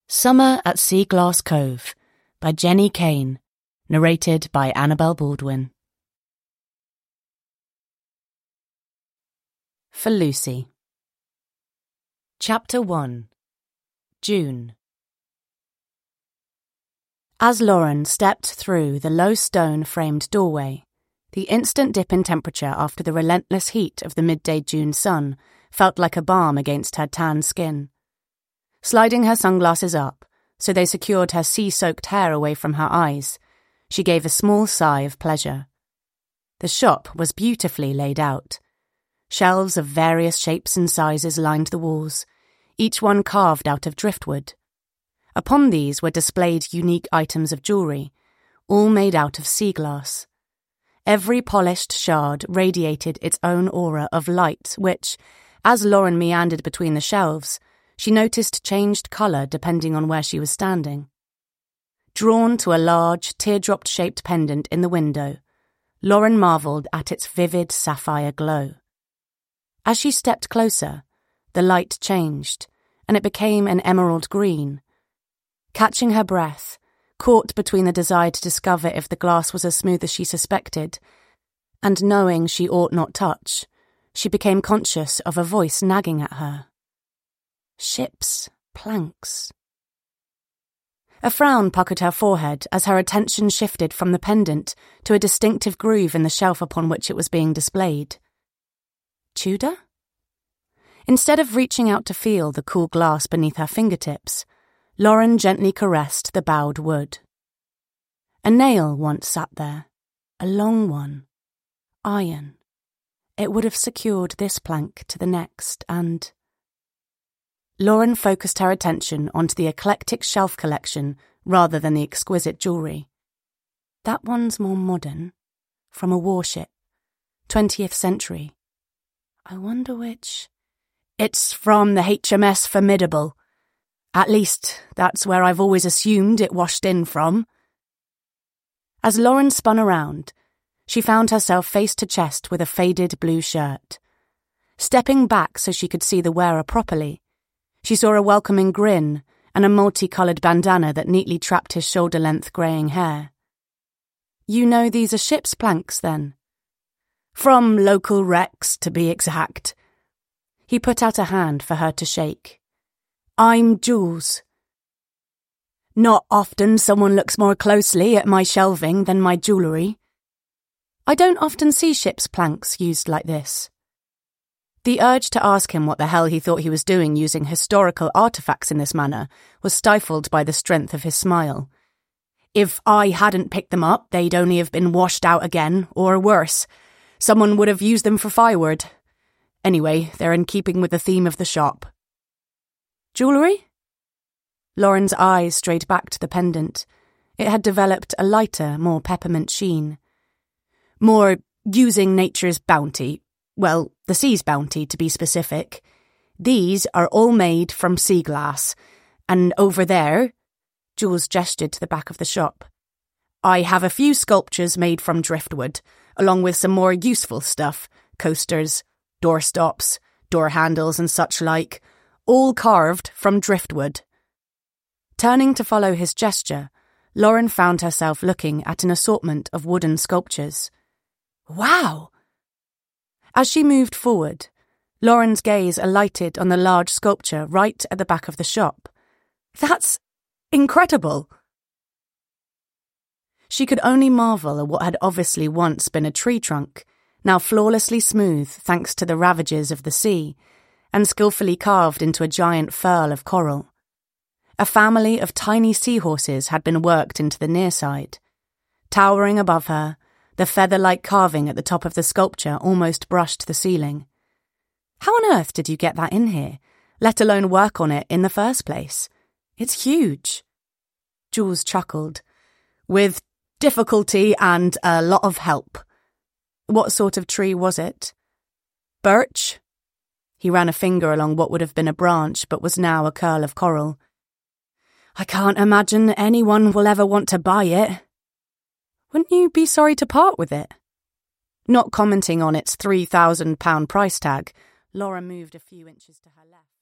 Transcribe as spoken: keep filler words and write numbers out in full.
Summer at Sea Glass Cove by Jenny Kane, narrated by Annabel Baldwin. For Lucy. Chapter one. June. As Lauren stepped through the low stone-framed doorway, the instant dip in temperature after the relentless heat of the midday June sun felt like a balm against her tan skin. Sliding her sunglasses up, so they secured her sea-soaked hair away from her eyes, she gave a small sigh of pleasure. The shop was beautifully laid out. Shelves of various shapes and sizes lined the walls, each one carved out of driftwood. Upon these were displayed unique items of jewellery, all made out of sea glass. Every polished shard radiated its own aura of light which, as Lauren meandered between the shelves, she noticed changed colour depending on where she was standing. Drawn to a large, teardrop-shaped pendant in the window, Lauren marvelled at its vivid sapphire glow. As she stepped closer, the light changed, and it became an emerald green. Catching her breath, caught between the desire to discover if the glass was as smooth as she suspected, and knowing she ought not touch, she became conscious of a voice nagging at her. Ships, planks. A frown puckered her forehead as her attention shifted from the pendant to a distinctive groove in the shelf upon which it was being displayed. Tudor? Instead of reaching out to feel the cool glass beneath her fingertips, Lauren gently caressed the bowed wood. A nail once sat there, a long one. Iron. It would have secured this plank to the next, and... Lauren focused her attention onto the eclectic shelf collection rather than the exquisite jewellery. That one's more modern, from a warship, twentieth century. I wonder which... It's from the H M S Formidable. At least, that's where I've always assumed it washed in from. As Lauren spun around, she found herself face to chest with a faded blue shirt. Stepping back so she could see the wearer properly, she saw a welcoming grin and a multicoloured bandana that neatly trapped his shoulder-length greying hair. You know these are ship's planks, then? From local wrecks, to be exact. He put out a hand for her to shake. I'm Jules. Not often someone looks more closely at my shelving than my jewellery. I don't often see ship's planks used like this. The urge to ask him what the hell he thought he was doing using historical artefacts in this manner was stifled by the strength of his smile. If I hadn't picked them up, they'd only have been washed out again, or worse. Someone would have used them for firewood. Anyway, they're in keeping with the theme of the shop. Jewellery? Lauren's eyes strayed back to the pendant. It had developed a lighter, more peppermint sheen. More using nature's bounty. Well, the sea's bounty, to be specific. These are all made from sea glass. And over there, Jules gestured to the back of the shop, I have a few sculptures made from driftwood, along with some more useful stuff, coasters, doorstops, door handles and such like, all carved from driftwood. Turning to follow his gesture, Lauren found herself looking at an assortment of wooden sculptures. Wow! As she moved forward, Lauren's gaze alighted on the large sculpture right at the back of the shop. That's incredible! She could only marvel at what had obviously once been a tree trunk, now flawlessly smooth thanks to the ravages of the sea, and skillfully carved into a giant furl of coral. A family of tiny seahorses had been worked into the near side. Towering above her, the feather-like carving at the top of the sculpture almost brushed the ceiling. How on earth did you get that in here, let alone work on it in the first place? It's huge. Jules chuckled. With difficulty and a lot of help. What sort of tree was it? Birch? He ran a finger along what would have been a branch but was now a curl of coral. I can't imagine anyone will ever want to buy it. Wouldn't you be sorry to part with it? Not commenting on its three thousand pound price tag, Laura moved a few inches to her left.